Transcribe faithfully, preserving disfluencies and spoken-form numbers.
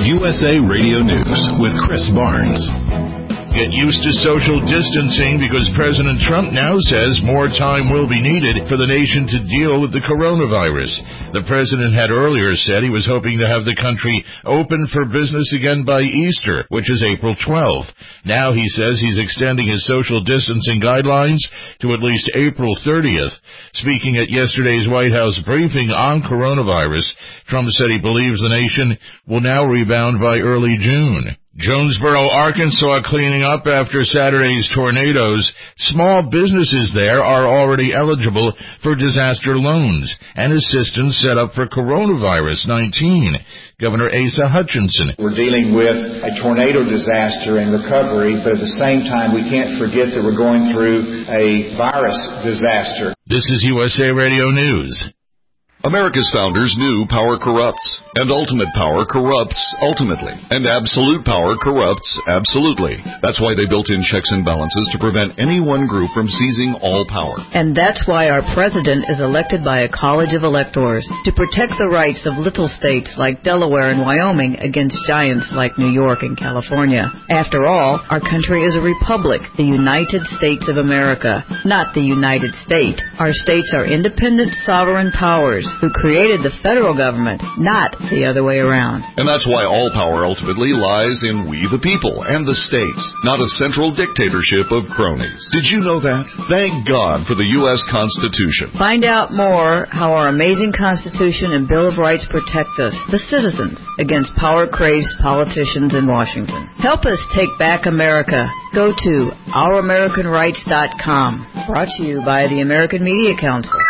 U S A Radio News with Chris Barnes. Get used to social distancing because President Trump now says more time will be needed for the nation to deal with the coronavirus. The president had earlier said he was hoping to have the country open for business again by Easter, which is April twelfth. Now he says he's extending his social distancing guidelines to at least April thirtieth. Speaking at yesterday's White House briefing on coronavirus, Trump said he believes the nation will now rebound by early June. Jonesboro, Arkansas, cleaning up after Saturday's tornadoes. Small businesses there are already eligible for disaster loans and assistance set up for coronavirus nineteen. Governor Asa Hutchinson. We're dealing with a tornado disaster and recovery, but at the same time, we can't forget that we're going through a virus disaster. This is U S A Radio News. America's founders knew power corrupts, and ultimate power corrupts ultimately, and absolute power corrupts absolutely. That's why they built in checks and balances to prevent any one group from seizing all power. And that's why our president is elected by a college of electors to protect the rights of little states like Delaware and Wyoming against giants like New York and California. After all, our country is a republic, the United States of America, not the United States. Our states are independent sovereign powers who created the federal government, not the other way around. And that's why all power ultimately lies in we the people and the states, not a central dictatorship of cronies. Did you know that? Thank God for the U S Constitution. Find out more how our amazing Constitution and Bill of Rights protect us, the citizens, against power-crazed politicians in Washington. Help us take back America. Go to our american rights dot com. Brought to you by the American Media Council.